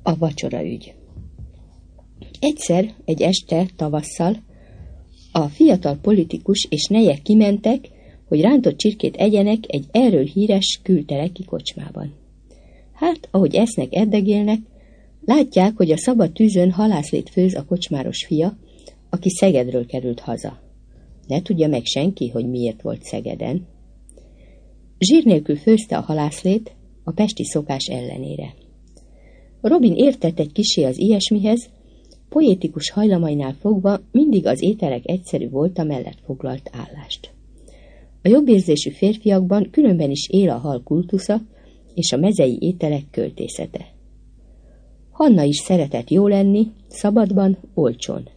A vacsoraügy. Egyszer, egy este tavasszal, a fiatal politikus és neje kimentek, hogy rántott csirkét egyenek egy erről híres külteleki kocsmában. Hát, ahogy esznek, eddegélnek, látják, hogy a szabad tűzön halászlét főz a kocsmáros fia, aki Szegedről került haza. Ne tudja meg senki, hogy miért volt Szegeden. Zsír nélkül főzte a halászlét, a pesti szokás ellenére. Robin értett egy kissé az ilyesmihez, poétikus hajlamainál fogva mindig az ételek egyszerű volta mellett foglalt állást. A jobbérzésű férfiakban különben is él a hal kultusza és a mezei ételek költészete. Hanna is szeretett jó lenni, szabadban, olcsón.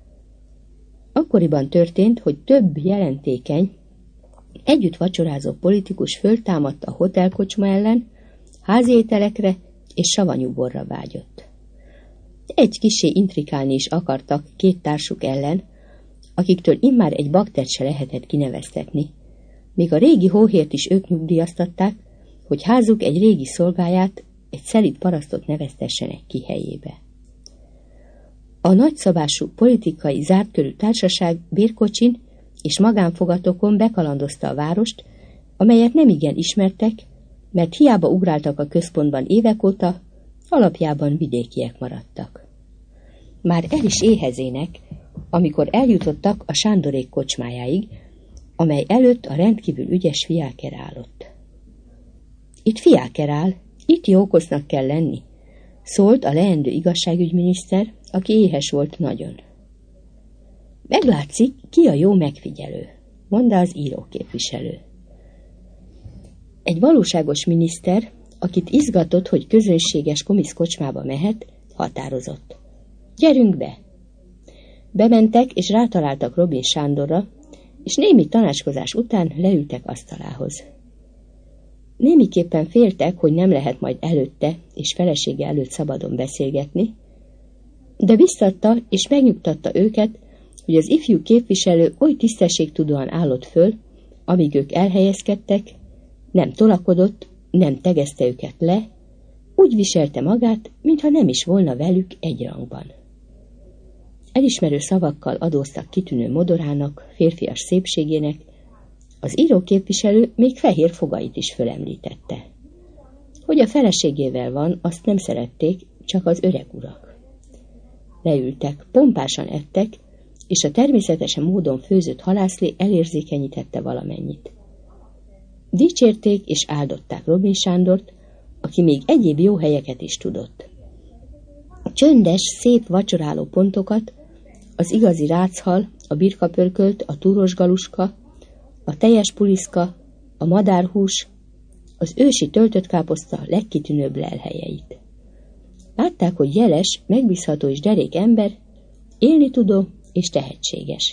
Akkoriban történt, hogy több jelentékeny, együtt vacsorázó politikus föltámadt a hotelkocsma ellen, házi ételekre és savanyú borra vágyott. Egy kissé intrikálni is akartak két társuk ellen, akiktől immár egy baktert se lehetett kineveztetni, még a régi hóhért is ők nyugdíjaztatták, hogy házuk egy régi szolgáját, egy szelíd parasztot neveztessenek ki helyébe. A nagyszabású politikai zártkörű társaság bérkocsin és magánfogatokon bekalandozta a várost, amelyet nemigen ismertek, mert hiába ugráltak a központban évek óta, alapjában vidékiek maradtak. Már el is éhezének, amikor eljutottak a Sándorék kocsmájáig, amely előtt a rendkívül ügyes Fiáker állott. Itt Fiáker áll, itt jókosznak kell lenni, szólt a leendő igazságügyminiszter, aki éhes volt nagyon. Meglátszik, ki a jó megfigyelő, mondta az íróképviselő. Egy valóságos miniszter, akit izgatott, hogy közönséges komisz kocsmába mehet, határozott. Gyerünk be! Bementek és rátaláltak Robin Sándorra, és némi tanácskozás után leültek asztalához. Némiképpen féltek, hogy nem lehet majd előtte és felesége előtt szabadon beszélgetni, de biztatta és megnyugtatta őket, hogy az ifjú képviselő oly tisztességtudóan állott föl, amíg ők elhelyezkedtek, nem tolakodott, nem tegezte őket le, úgy viselte magát, mintha nem is volna velük egy rangban. Elismerő szavakkal adóztak kitűnő modorának, férfias szépségének, az íróképviselő még fehér fogait is fölemlítette. Hogy a feleségével van, azt nem szerették, csak az öreg urak. Leültek, pompásan ettek, és a természetesen módon főzött halászlé elérzékenyítette valamennyit. Dicsérték és áldották Robin Sándort, aki még egyéb jó helyeket is tudott. Csöndes, szép vacsoráló pontokat, az igazi ráchal, a birkapörkölt, a túrosgaluska, a teljes puliszka, a madárhús, az ősi töltött káposzta legkitűnőbb lelhelyeit. Látták, hogy jeles, megbízható és derék ember, élni tudó és tehetséges.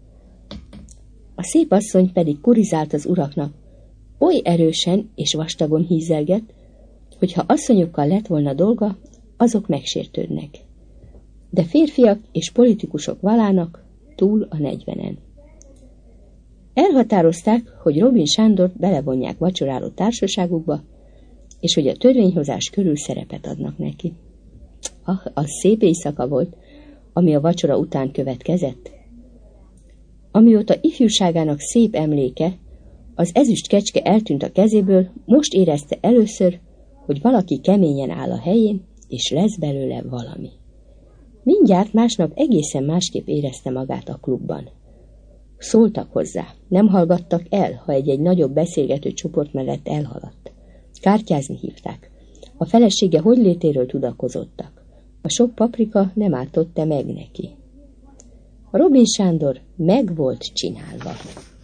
A szép asszony pedig kurizált az uraknak, oly erősen és vastagon hízelgett, hogy ha asszonyokkal lett volna dolga, azok megsértődnek. De férfiak és politikusok valának túl a 40-en. Elhatározták, hogy Robin Sándort belevonják vacsoráló társaságukba, és hogy a törvényhozás körül szerepet adnak neki. Az szép éjszaka volt, ami a vacsora után következett. Amióta ifjúságának szép emléke, az ezüst kecske eltűnt a kezéből, most érezte először, hogy valaki keményen áll a helyén, és lesz belőle valami. Mindjárt másnap egészen másképp érezte magát a klubban. Szóltak hozzá, nem hallgattak el, ha egy nagyobb beszélgető csoport mellett elhaladt. Kártyázni hívták. A felesége hogylétéről tudakozottak. A sok paprika nem ártotta meg neki. Robin Sándor meg volt csinálva.